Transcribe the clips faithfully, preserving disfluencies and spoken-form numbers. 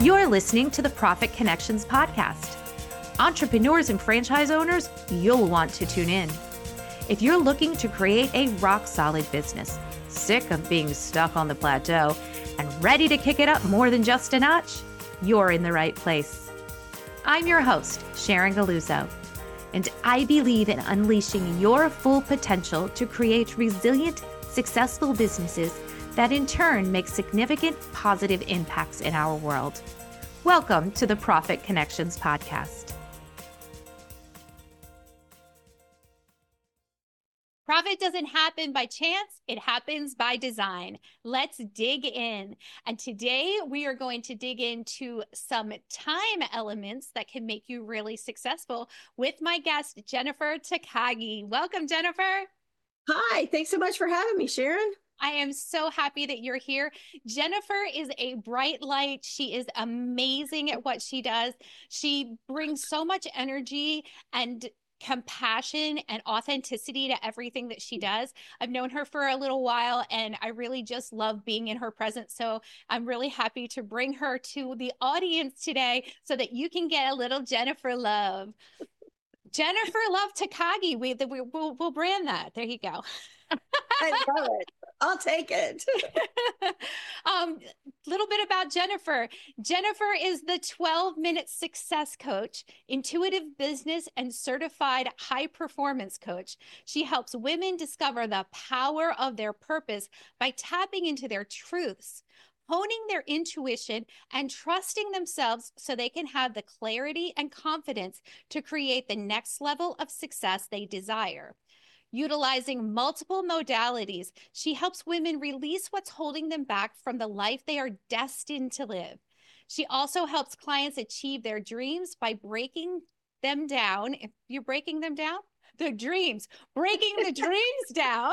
You're listening to the Profit Connections podcast. Entrepreneurs and franchise owners, you'll want to tune in. If you're looking to create a rock-solid business, sick of being stuck on the plateau, and ready to kick it up more than just a notch, you're in the right place. I'm your host, Sharon Galuzzo, and I believe in unleashing your full potential to create resilient, successful businesses that in turn make significant positive impacts in our world. Welcome to the Profit Connections podcast. Profit doesn't happen by chance, it happens by design. Let's dig in. And today we are going to dig into some time elements that can make you really successful with my guest, Jennifer Takagi. Welcome, Jennifer. Hi, thanks so much for having me, Sharon. I am so happy that you're here. Jennifer is a bright light. She is amazing at what she does. She brings so much energy and compassion and authenticity to everything that she does. I've known her for a little while and I really just love being in her presence. So I'm really happy to bring her to the audience today so that you can get a little Jennifer love. Jennifer Love Takagi. We, we, we'll, we'll brand that. There you go. I love it. I'll take it. um, little bit about Jennifer. Jennifer is the twelve minute success coach, intuitive business, and certified high performance coach. She helps women discover the power of their purpose by tapping into their truths, honing their intuition, and trusting themselves so they can have the clarity and confidence to create the next level of success they desire. Utilizing multiple modalities, she helps women release what's holding them back from the life they are destined to live. She also helps clients achieve their dreams by breaking them down. If you're breaking them down, the dreams, breaking the dreams down,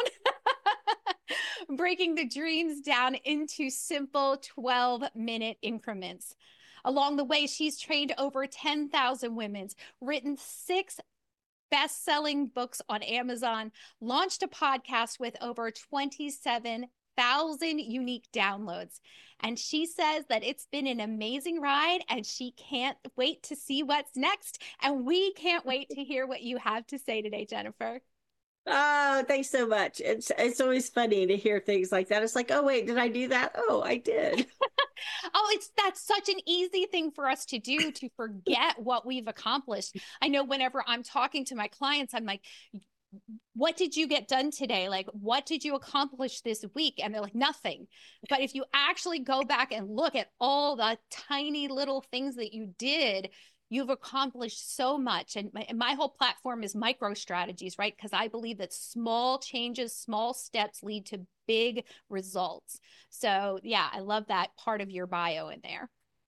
breaking the dreams down into simple twelve minute increments. Along the way, she's trained over ten thousand women, written six best-selling books on Amazon, launched a podcast with over twenty-seven thousand unique downloads. And she says that it's been an amazing ride and she can't wait to see what's next. And we can't wait to hear what you have to say today, Jennifer. Oh, thanks so much. It's it's always funny to hear things like that. It's like, oh, wait, did I do that? Oh, I did. Oh, it's that's such an easy thing for us to do, to forget what we've accomplished. I know whenever I'm talking to my clients, I'm like, what did you get done today? Like, what did you accomplish this week? And they're like, nothing. But if you actually go back and look at all the tiny little things that you did, you've accomplished so much. And my, and my whole platform is micro strategies, right? Because I believe that small changes, small steps lead to big results. So yeah, I love that part of your bio in there.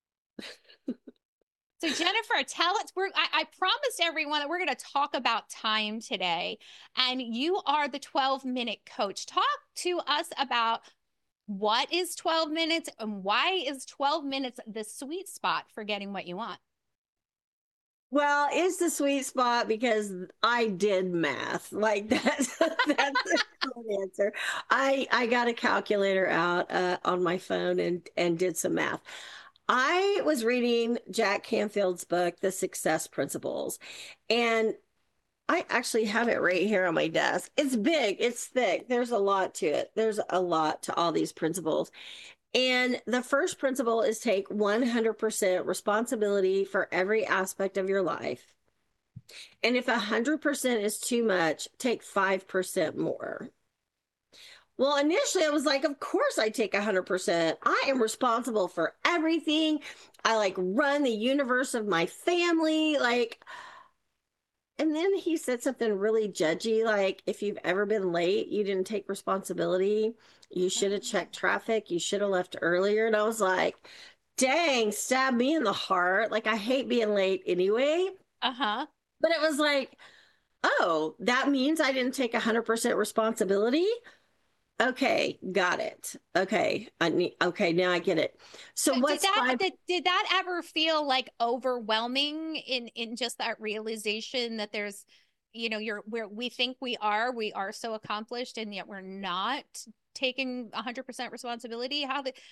So Jennifer, tell us, we're, I, I promised everyone that we're going to talk about time today. And you are the twelve minute coach. Talk to us about what is twelve minutes and why is twelve minutes the sweet spot for getting what you want? Well, it's the sweet spot because I did math. Like that's that's the short answer. I I got a calculator out uh, on my phone and and did some math. I was reading Jack Canfield's book, The Success Principles, and I actually have it right here on my desk. It's big, it's thick. There's a lot to it. There's a lot to all these principles. And the first principle is take one hundred percent responsibility for every aspect of your life. And if one hundred percent is too much, take five percent more. Well, initially I was like, of course I take one hundred percent. I am responsible for everything. I like run the universe of my family. Like, and then he said something really judgy, like, if you've ever been late, you didn't take responsibility. You should have checked traffic. You should have left earlier. And I was like, dang, stab me in the heart. Like, I hate being late anyway. Uh-huh. But it was like, oh, that means I didn't take one hundred percent responsibility? Okay, got it. Okay, I need, okay, now I get it. So did what's that five- did, did that ever feel like overwhelming in in just that realization that there's, you know, you're where we think we are, we are so accomplished and yet we're not taking one hundred percent responsibility? How the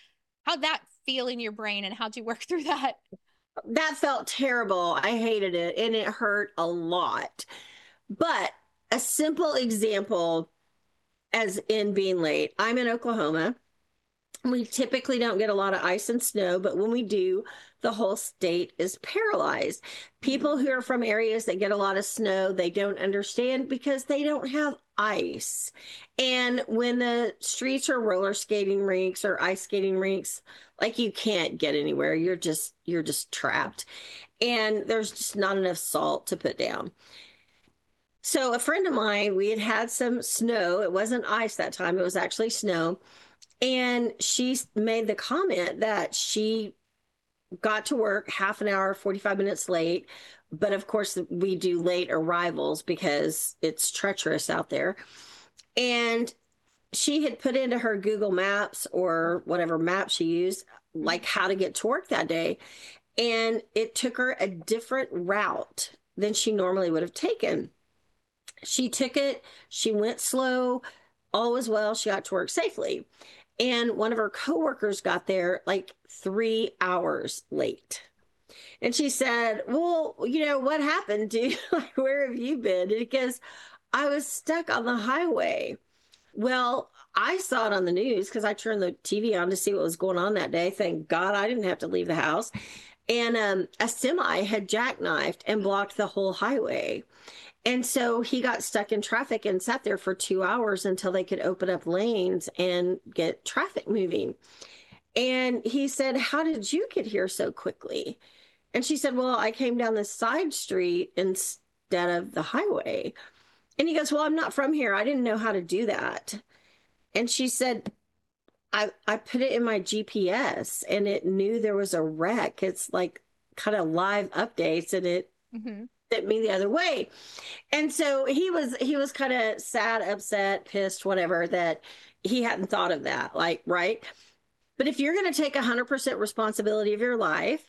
How'd that feel in your brain and how'd you work through that? That felt terrible. I hated it and it hurt a lot. But a simple example, as in being late, I'm in Oklahoma. We typically don't get a lot of ice and snow, but when we do, the whole state is paralyzed. People who are from areas that get a lot of snow, they don't understand because they don't have ice. And when the streets are roller skating rinks or ice skating rinks, like you can't get anywhere. You're just you're just trapped. And there's just not enough salt to put down. So a friend of mine, we had had some snow. It wasn't ice that time. It was actually snow. And she made the comment that she got to work half an hour, forty-five minutes late. But of course, we do late arrivals because it's treacherous out there. And she had put into her Google Maps or whatever map she used, like how to get to work that day. And it took her a different route than she normally would have taken. She took it, she went slow, all was well, she got to work safely. And one of her coworkers got there like three hours late. And she said, well, you know, what happened, dude? Like, where have you been? Because I was stuck on the highway. Well, I saw it on the news because I turned the T V on to see what was going on that day. Thank God I didn't have to leave the house. And um, a semi had jackknifed and blocked the whole highway. And so he got stuck in traffic and sat there for two hours until they could open up lanes and get traffic moving. And he said, how did you get here so quickly? And she said, well, I came down the side street instead of the highway. And he goes, well, I'm not from here. I didn't know how to do that. And she said, I, I put it in my G P S and it knew there was a wreck. It's like kind of live updates and it mm-hmm. sent me the other way. And so he was, he was kind of sad, upset, pissed, whatever, that he hadn't thought of that. Like, right. But if you're going to take one hundred percent responsibility of your life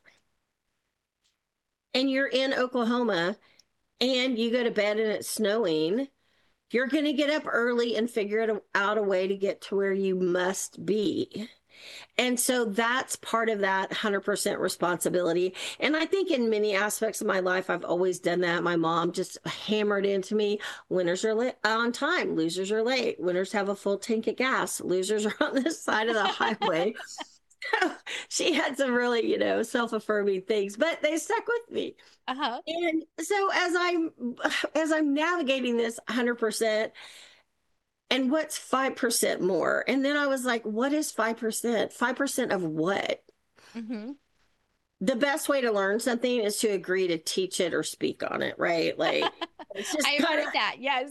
and you're in Oklahoma and you go to bed and it's snowing, you're going to get up early and figure it out a way to get to where you must be. And so that's part of that one hundred percent responsibility. And I think in many aspects of my life, I've always done that. My mom just hammered into me, winners are late, on time, losers are late. Winners have a full tank of gas. Losers are on the side of the highway. She had some really, you know, self-affirming things, but they stuck with me. Uh-huh. And so as I'm as I'm navigating this one hundred percent, and what's five percent more? And then I was like, what is five percent? five percent of what? Mm-hmm. The best way to learn something is to agree to teach it or speak on it, right? Like, it's just I kinda... heard that, yes.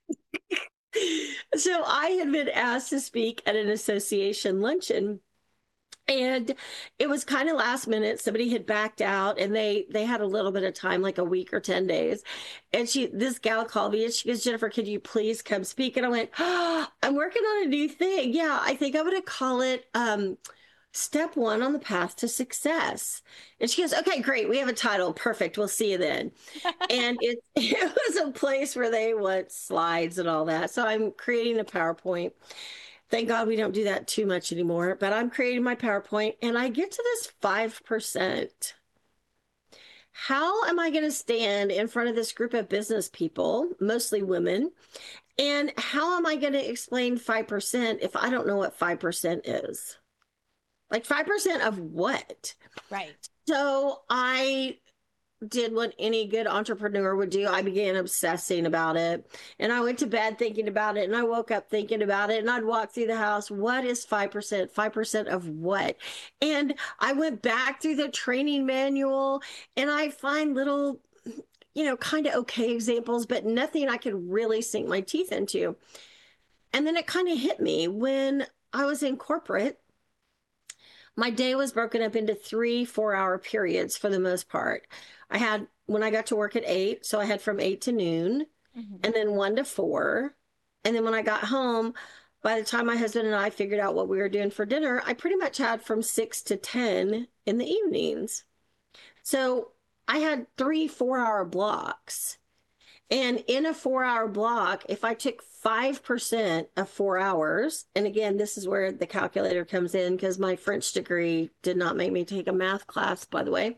So I had been asked to speak at an association luncheon. And it was kind of last minute. Somebody had backed out and they they had a little bit of time, like a week or ten days. And she, this gal called me and she goes, Jennifer, could you please come speak? And I went, oh, I'm working on a new thing. Yeah, I think I'm going to call it um, Step One on the Path to Success. And she goes, okay, great. We have a title. Perfect. We'll see you then. And it, it was a place where they want slides and all that. So I'm creating a PowerPoint. Thank God we don't do that too much anymore, but I'm creating my PowerPoint and I get to this five percent. How am I going to stand in front of this group of business people, mostly women? And how am I going to explain five percent if I don't know what five percent is? Like five percent of what? Right. So I did what any good entrepreneur would do. I began obsessing about it and I went to bed thinking about it and I woke up thinking about it and I'd walk through the house. What is five percent? five percent of what? And I went back through the training manual and I find little, you know, kind of okay examples, but nothing I could really sink my teeth into. And then it kind of hit me when I was in corporate. My day was broken up into three four hour periods for the most part. I had, when I got to work at eight, so I had from eight to noon, mm-hmm. and then one to four. And then when I got home, by the time my husband and I figured out what we were doing for dinner, I pretty much had from six to ten in the evenings. So I had three four hour blocks. And in a four hour block, if I took five percent of four hours, and again, this is where the calculator comes in because my French degree did not make me take a math class, by the way.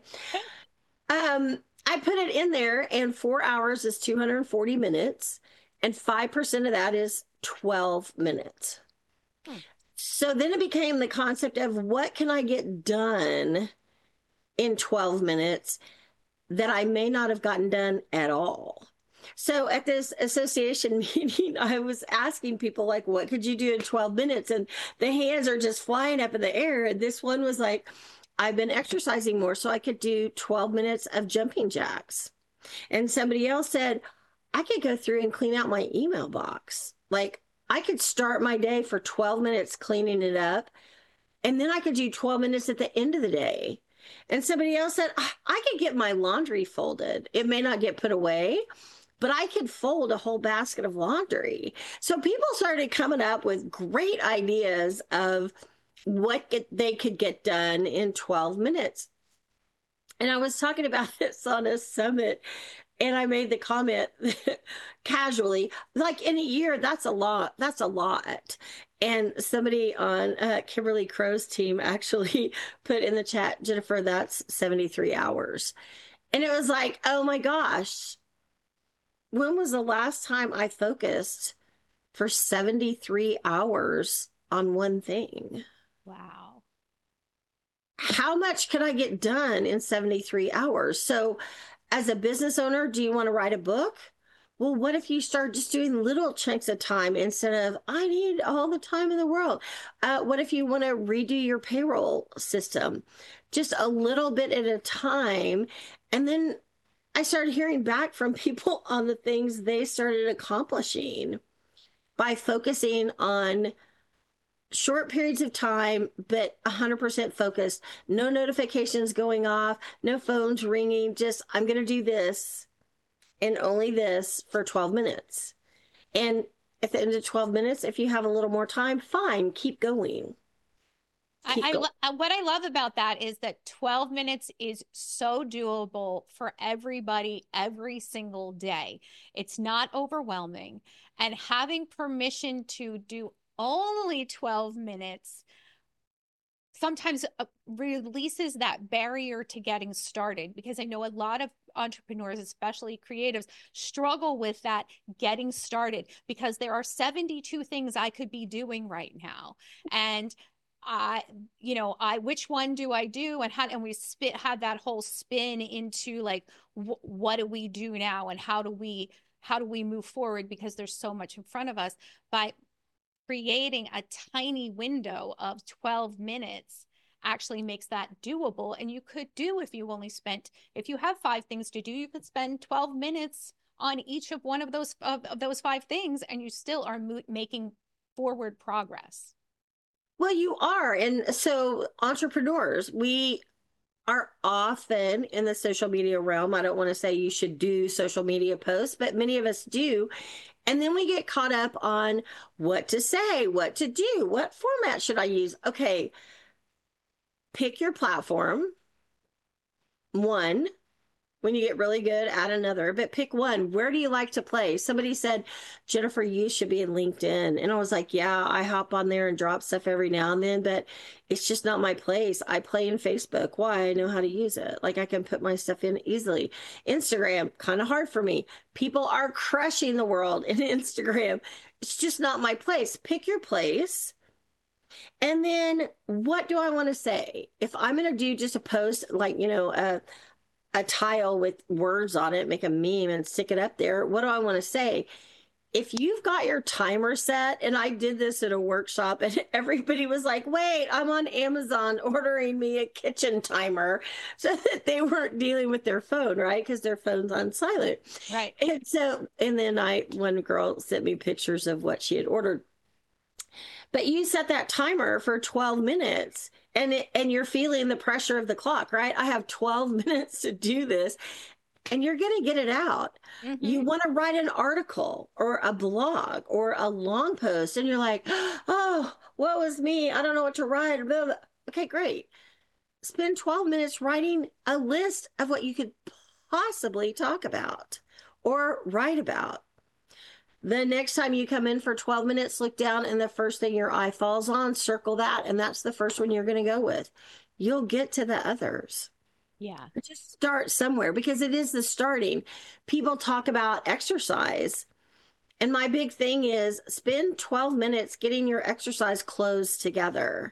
Um, I put it in there, and four hours is two hundred forty minutes, and five percent of that is twelve minutes. Hmm. So then it became the concept of what can I get done in twelve minutes that I may not have gotten done at all. So at this association meeting, I was asking people, like, what could you do in twelve minutes? And the hands are just flying up in the air. And this one was like, I've been exercising more, so I could do twelve minutes of jumping jacks. And somebody else said, I could go through and clean out my email box. Like, I could start my day for twelve minutes cleaning it up, and then I could do twelve minutes at the end of the day. And somebody else said, I could get my laundry folded. It may not get put away, but I could fold a whole basket of laundry. So people started coming up with great ideas of what get, they could get done in twelve minutes. And I was talking about this on a summit, and I made the comment casually, like, in a year, that's a lot. That's a lot. And somebody on uh, Kimberly Crow's team actually put in the chat, Jennifer, that's seventy-three hours. And it was like, oh my gosh, when was the last time I focused for seventy-three hours on one thing? Wow. How much can I get done in seventy-three hours? So as a business owner, do you want to write a book? Well, what if you start just doing little chunks of time instead of, I need all the time in the world? Uh, what if you want to redo your payroll system? Just a little bit at a time. And then I started hearing back from people on the things they started accomplishing by focusing on short periods of time, but one hundred percent focused. No notifications going off, no phones ringing, just, I'm going to do this and only this for twelve minutes. And at the end of twelve minutes, if you have a little more time, fine, keep going. Keep I, I lo- what I love about that is that twelve minutes is so doable for everybody every single day. It's not overwhelming. And having permission to do only twelve minutes sometimes uh, releases that barrier to getting started, because I know a lot of entrepreneurs, especially creatives, struggle with that getting started because there are seventy-two things I could be doing right now. And I, you know, I, which one do I do? And how, and we spit, had that whole spin into like, wh- what do we do now? And how do we, how do we move forward? Because there's so much in front of us. But creating a tiny window of twelve minutes actually makes that doable. And you could do, if you only spent, if you have five things to do, you could spend twelve minutes on each of one of those, of, of those five things, and you still are mo- making forward progress. Well, you are. And so entrepreneurs, we are often in the social media realm. I don't want to say you should do social media posts, but many of us do. And then we get caught up on what to say, what to do, what format should I use? Okay, pick your platform. One, when you get really good, add another, but pick one. Where do you like to play? Somebody said, Jennifer, you should be in LinkedIn. And I was like, yeah, I hop on there and drop stuff every now and then, but it's just not my place. I play in Facebook. Why? I know how to use it. Like, I can put my stuff in easily. Instagram, kind of hard for me. People are crushing the world in Instagram. It's just not my place. Pick your place. And then what do I want to say? If I'm going to do just a post, like, you know, a, a tile with words on it, make a meme and stick it up there, what do I want to say? If you've got your timer set, and I did this at a workshop and everybody was like, wait, I'm on Amazon ordering me a kitchen timer, so that they weren't dealing with their phone, right? Because their phone's on silent. Right. And so, and then I, one girl sent me pictures of what she had ordered. But you set that timer for twelve minutes, and it, and you're feeling the pressure of the clock, right? I have twelve minutes to do this, and you're going to get it out. Mm-hmm. You want to write an article or a blog or a long post, and you're like, oh, what was me? I don't know what to write. Blah, blah. Okay, great. Spend twelve minutes writing a list of what you could possibly talk about, or write about. The next time you come in for twelve minutes, look down, and the first thing your eye falls on, circle that, and that's the first one you're going to go with. You'll get to the others. Yeah. Just start somewhere, because it is the starting. People talk about exercise, and my big thing is spend twelve minutes getting your exercise clothes together.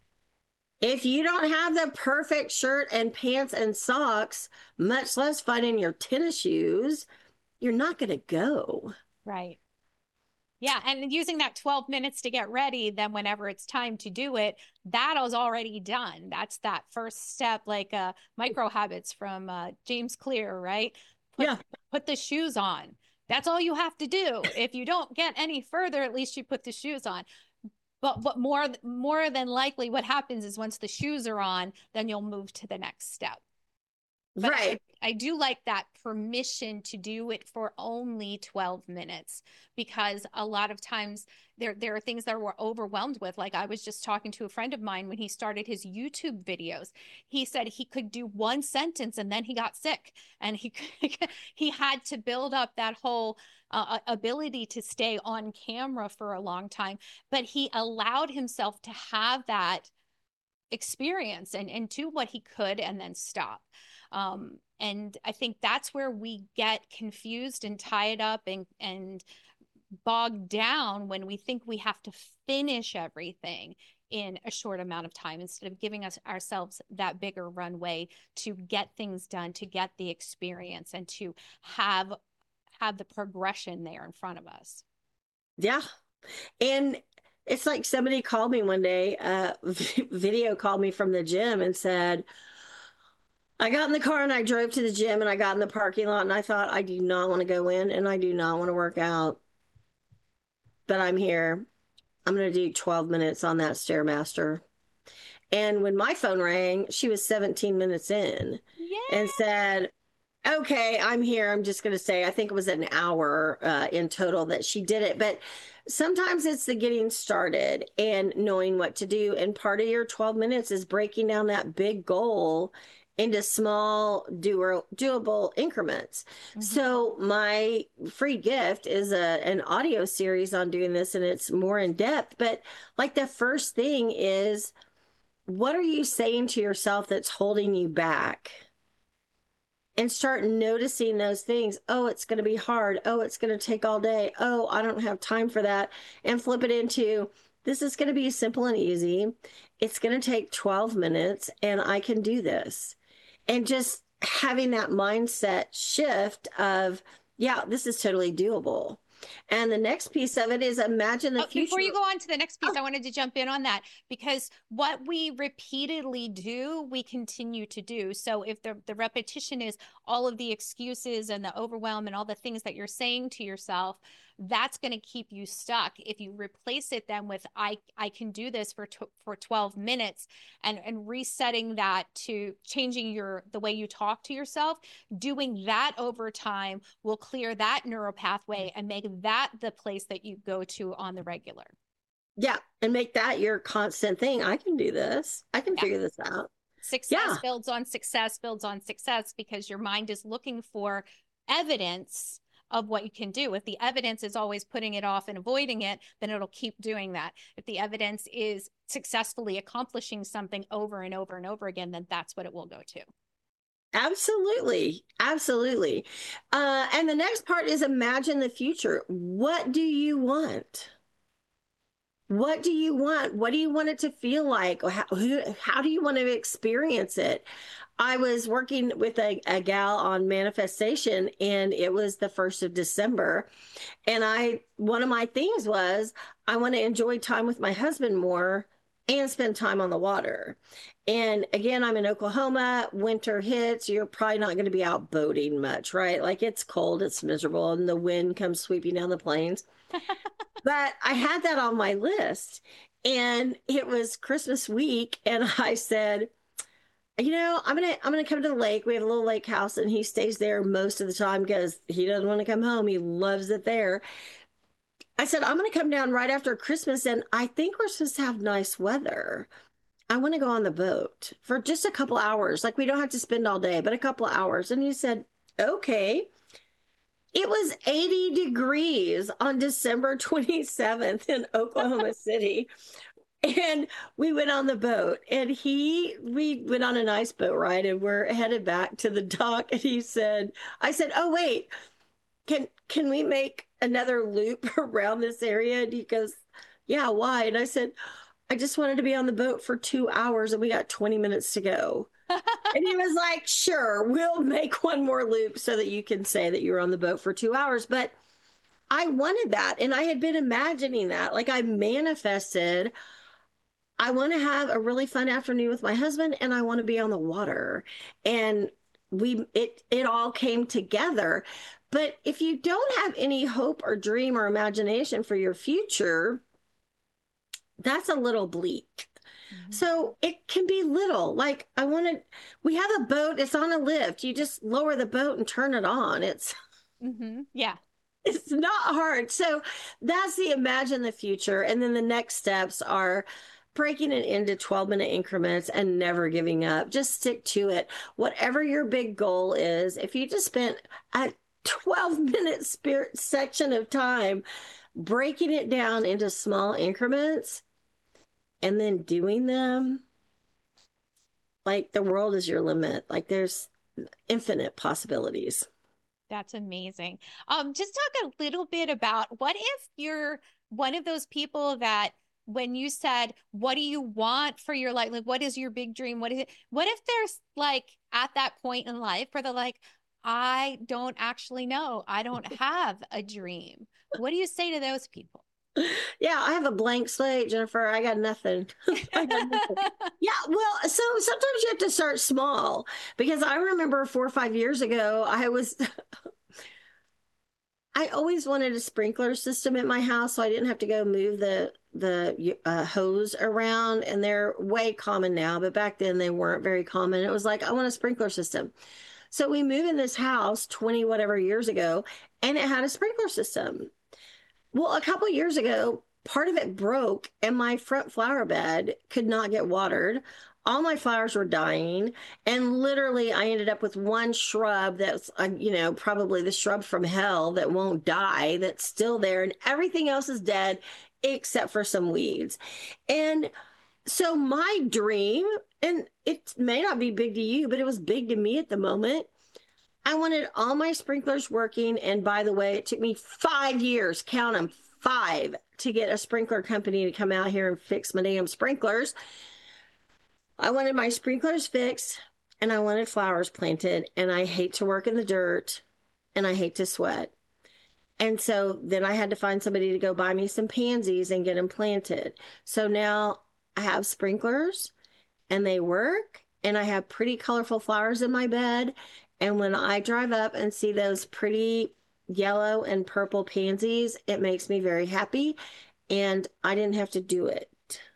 If you don't have the perfect shirt and pants and socks, much less finding your tennis shoes, you're not going to go. Right. Yeah. And using that twelve minutes to get ready, then whenever it's time to do it, that is already done. That's that first step, like uh, micro habits from uh, James Clear, right? Put, Yeah. Put the shoes on. That's all you have to do. If you don't get any further, at least you put the shoes on. But what more, more than likely what happens is once the shoes are on, then you'll move to the next step. But right. I, I do like that permission to do it for only twelve minutes, because a lot of times there, there are things that we're overwhelmed with. Like I was just talking to a friend of mine when he started his YouTube videos. He said he could do one sentence and then he got sick, and he he had to build up that whole uh, ability to stay on camera for a long time. But he allowed himself to have that experience and, and do what he could and then stop. Um, and I think that's where we get confused and tied up and, and bogged down when we think we have to finish everything in a short amount of time, instead of giving us ourselves that bigger runway to get things done, to get the experience, and to have have the progression there in front of us. Yeah. And it's like somebody called me one day, uh, video called me from the gym and said, I got in the car and I drove to the gym and I got in the parking lot and I thought, I do not want to go in and I do not want to work out, but I'm here. I'm going to do twelve minutes on that Stairmaster. And when my phone rang, she was seventeen minutes in. Yeah. And said, okay, I'm here. I'm just going to say, I think it was an hour uh, in total that she did it. But sometimes it's the getting started and knowing what to do. And part of your twelve minutes is breaking down that big goal into small, do- doable increments. Mm-hmm. So my free gift is a an audio series on doing this, and it's more in depth. But like the first thing is, what are you saying to yourself that's holding you back? And start noticing those things. Oh, it's going to be hard. Oh, it's going to take all day. Oh, I don't have time for that. And flip it into, this is going to be simple and easy. It's going to take twelve minutes and I can do this. And just having that mindset shift of, yeah, this is totally doable. And the next piece of it is imagine the oh, future. Before you go on to the next piece, oh. I wanted to jump in on that, because what we repeatedly do, we continue to do. So if the, the repetition is all of the excuses and the overwhelm and all the things that you're saying to yourself, that's going to keep you stuck. If you replace it then with, I, I can do this for, for twelve minutes, and, and resetting that to changing your, the way you talk to yourself, doing that over time will clear that neural pathway and make that the place that you go to on the regular. Yeah. And make that your constant thing. I can do this. I can yeah. figure this out. Success yeah. builds on success, builds on success, because your mind is looking for evidence of what you can do. If the evidence is always putting it off and avoiding it, then it'll keep doing that. If the evidence is successfully accomplishing something over and over and over again, then that's what it will go to. Absolutely. Absolutely. Uh, and the next part is imagine the future. What do you want? What do you want? What do you want it to feel like? How, who, how do you want to experience it? I was working with a, a gal on manifestation, and it was the first of December. And I, one of my things was, I want to enjoy time with my husband more and spend time on the water. And again, I'm in Oklahoma, winter hits, you're probably not going to be out boating much, right? Like it's cold, it's miserable, and the wind comes sweeping down the plains. But I had that on my list, and it was Christmas week. And I said, you know, I'm going to, I'm going to come to the lake. We have a little lake house, and he stays there most of the time because he doesn't want to come home. He loves it there. I said, I'm going to come down right after Christmas, and I think we're supposed to have nice weather. I want to go on the boat for just a couple hours. Like we don't have to spend all day, but a couple of hours. And he said, okay. It was eighty degrees on December twenty-seventh in Oklahoma City. And we went on the boat, and he, we went on a nice boat ride, and we're headed back to the dock. And he said, I said, oh, wait, can, can we make another loop around this area? And he goes, yeah, why? And I said, I just wanted to be on the boat for two hours and we got twenty minutes to go. And he was like, sure, we'll make one more loop so that you can say that you were on the boat for two hours. But I wanted that. And I had been imagining that. Like I manifested, I want to have a really fun afternoon with my husband and I want to be on the water. And we, it, it all came together. But if you don't have any hope or dream or imagination for your future, that's a little bleak. Mm-hmm. So it can be little. Like I want to, we have a boat, it's on a lift. You just lower the boat and turn it on. It's, mm-hmm. yeah. It's not hard. So that's the imagine the future. And then the next steps are breaking it into twelve minute increments and never giving up. Just stick to it. Whatever your big goal is, if you just spent a twelve minute spirit section of time breaking it down into small increments and then doing them, like the world is your limit. Like there's infinite possibilities. That's amazing. Um, just talk a little bit about what if you're one of those people that when you said, what do you want for your life? Like, what is your big dream? What is it? What if there's like at that point in life where they're like, I don't actually know. I don't have a dream. What do you say to those people? Yeah, I have a blank slate, Jennifer. I got nothing. I got nothing. Yeah, well, so sometimes you have to start small because I remember four or five years ago, I was, I always wanted a sprinkler system at my house so I didn't have to go move the the uh, hose around, and they're way common now, but back then they weren't very common. It was like, I want a sprinkler system. So we moved in this house twenty whatever years ago, and it had a sprinkler system. Well, a couple of years ago, part of it broke and my front flower bed could not get watered. All my flowers were dying. And literally, I ended up with one shrub that's, uh, you know, probably the shrub from hell that won't die, that's still there. And everything else is dead except for some weeds. And so my dream, and it may not be big to you, but it was big to me at the moment. I wanted all my sprinklers working. And by the way, it took me five years, count them, five, to get a sprinkler company to come out here and fix my damn sprinklers. I wanted my sprinklers fixed and I wanted flowers planted. And I hate to work in the dirt and I hate to sweat. And so then I had to find somebody to go buy me some pansies and get them planted. So now I have sprinklers and they work and I have pretty colorful flowers in my bed. And when I drive up and see those pretty yellow and purple pansies, it makes me very happy. And I didn't have to do it.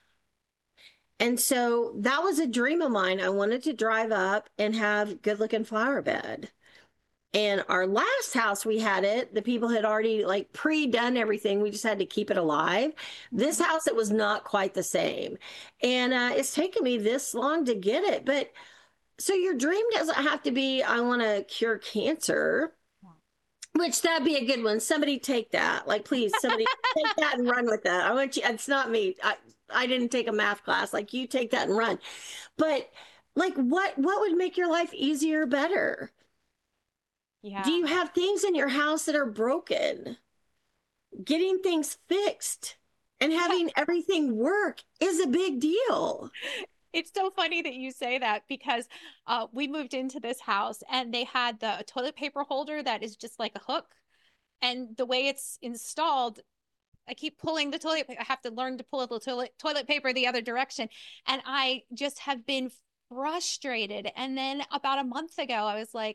And so that was a dream of mine. I wanted to drive up and have good looking flower bed. And our last house we had it, the people had already like pre-done everything. We just had to keep it alive. This house, it was not quite the same. And uh, it's taken me this long to get it. But so your dream doesn't have to be, I want to cure cancer, which that'd be a good one. Somebody take that. Like, please, somebody take that and run with that. I want you, it's not me. I, I didn't take a math class. Like, you take that and run. But like, what, what would make your life easier, better? Yeah. Do you have things in your house that are broken? Getting things fixed and having everything work is a big deal. It's so funny that you say that because uh, we moved into this house and they had the toilet paper holder that is just like a hook. And the way it's installed, I keep pulling the toilet. I have to learn to pull the toilet, toilet paper the other direction. And I just have been frustrated. And then about a month ago, I was like,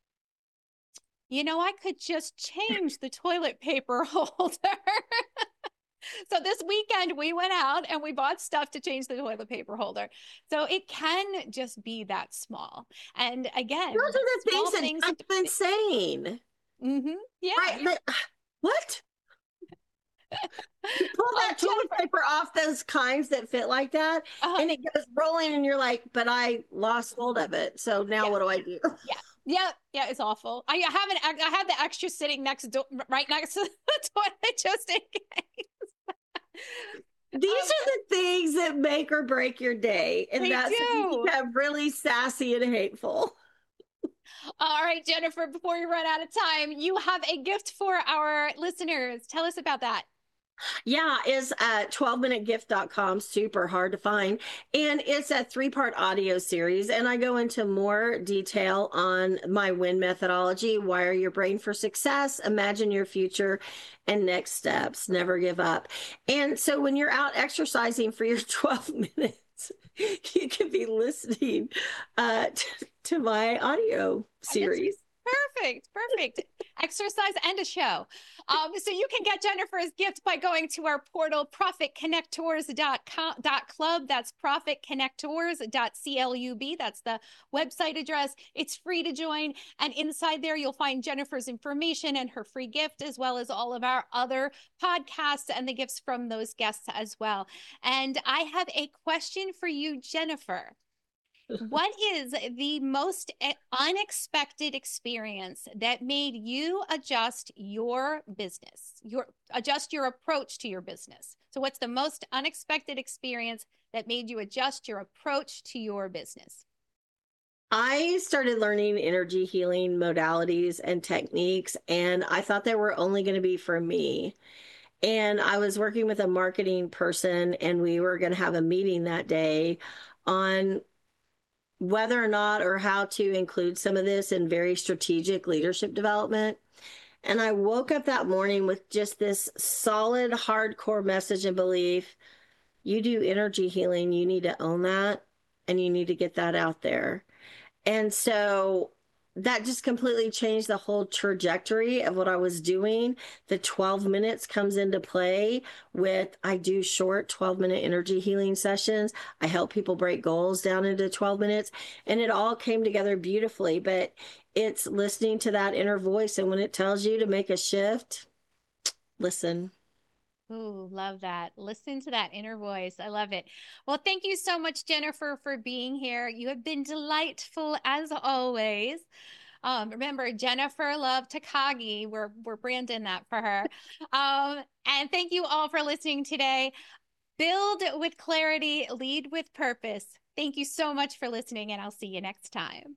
you know, I could just change the toilet paper holder. So this weekend we went out and we bought stuff to change the toilet paper holder. So it can just be that small. And again, those are the things that things I've been saying. Mm-hmm. Yeah. Right, but what? You pull that Oh, toilet paper off those kinds that fit like that, uh, and it goes rolling, and you're like, but I lost hold of it. So now yeah. what do I do? Yeah. Yeah, yeah, it's awful. I have an I have the extra sitting next door, right next to the toilet, just in case. These um, are the things that make or break your day, and that's when you become really sassy and hateful. All right, Jennifer, before we run out of time, you have a gift for our listeners. Tell us about that. Yeah, it's at twelve minute gift dot com. Super hard to find. And it's a three part audio series. And I go into more detail on my WIN methodology, wire your brain for success, imagine your future, and next steps, never give up. And so when you're out exercising for your twelve minutes, you can be listening uh, to, to my audio series. Perfect. Perfect. Exercise and a show. Um, so you can get Jennifer's gift by going to our portal, profit connectors dot club. That's profit connectors dot club. That's the website address. It's free to join. And inside there, you'll find Jennifer's information and her free gift, as well as all of our other podcasts and the gifts from those guests as well. And I have a question for you, Jennifer. What is the most unexpected experience that made you adjust your business, your adjust your approach to your business? So what's the most unexpected experience that made you adjust your approach to your business? I started learning energy healing modalities and techniques, and I thought they were only going to be for me. And I was working with a marketing person, and we were going to have a meeting that day on whether or not or how to include some of this in very strategic leadership development. And I woke up that morning with just this solid, hardcore message and belief. You do energy healing, you need to own that, and you need to get that out there. And so that just completely changed the whole trajectory of what I was doing. The twelve minutes comes into play with, I do short twelve minute energy healing sessions. I help people break goals down into twelve minutes, and it all came together beautifully. But it's listening to that inner voice. And when it tells you to make a shift, listen. Ooh, love that. Listen to that inner voice. I love it. Well, thank you so much, Jennifer, for being here. You have been delightful as always. Um, remember, Jennifer Love Takagi. We're, we're branding that for her. Um, and thank you all for listening today. Build with clarity, lead with purpose. Thank you so much for listening, and I'll see you next time.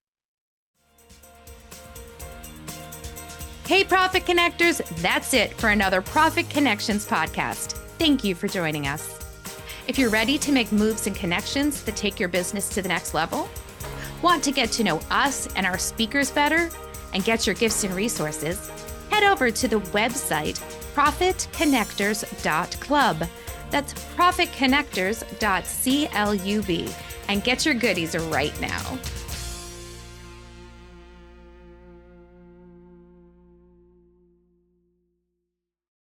Hey, Profit Connectors, that's it for another Profit Connections podcast. Thank you for joining us. If you're ready to make moves and connections that take your business to the next level, want to get to know us and our speakers better, and get your gifts and resources, head over to the website, profit connectors dot club. That's profit connectors dot club, and get your goodies right now.